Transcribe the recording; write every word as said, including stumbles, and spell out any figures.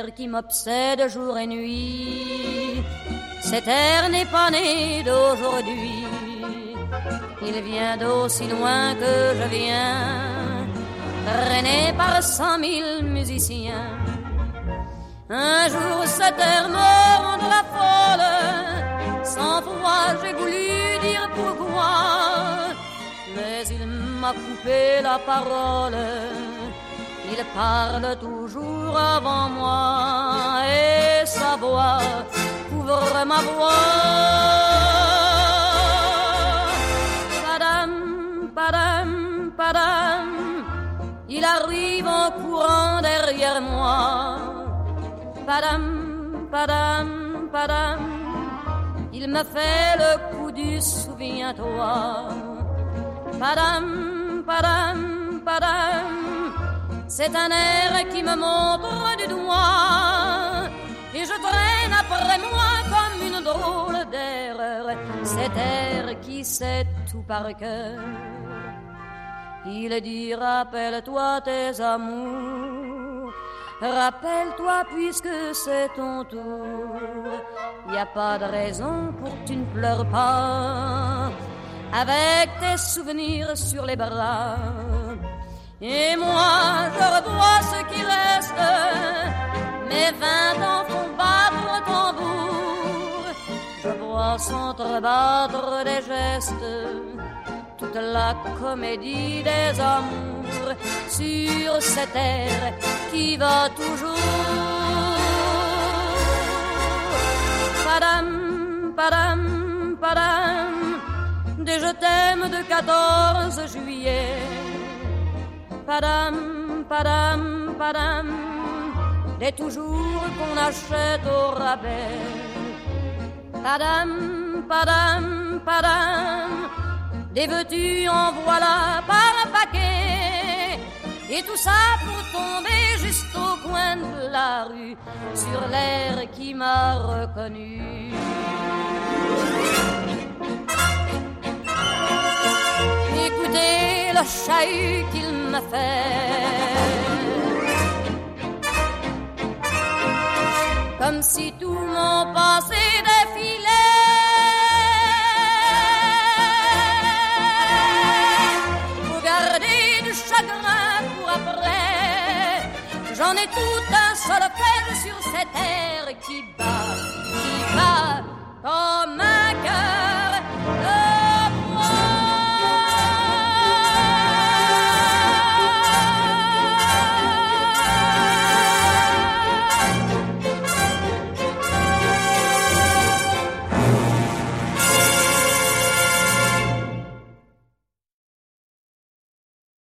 air qui m'obsède jour et nuit. Cet air n'est pas né d'aujourd'hui. Il vient d'aussi loin que je viens, traîné par cent mille musiciens. Un jour cet air me rendra folle, sans foi j'ai voulu dire pourquoi, mais il m'a coupé la parole. Il parle toujours avant moi et sa voix couvre ma voix. Padam, padam, padam, il arrive en courant derrière moi. Padam, padam, padam, il me fait le coup du souviens-toi. Padam, padam, padam, c'est un air qui me montre du doigt et je traîne après moi comme une drôle d'erreur cet air qui sait tout par cœur. Il dit rappelle-toi tes amours, rappelle-toi puisque c'est ton tour. Y a pas de raison pour que tu ne pleures pas avec tes souvenirs sur les bras. Et moi, je revois ce qui reste, mes vingt ans font battre le tambour. Je vois s'entrebattre des gestes, toute la comédie des amours sur cette terre qui va toujours. Padam, padam, padam, des je t'aime de quatorze juillet. Padam, padam, padam, des toujours qu'on achète au rabais. Padam, padam, padam, des veux-tu en voilà par un paquet. Et tout ça pour tomber juste au coin de la rue, sur l'air qui m'a reconnu. Écoutez le chahut qu'il m'a fait, comme si tout mon passé défilait. Faut garder du chagrin pour après. J'en ai tout un solfège sur cette terre qui bat, qui bat comme un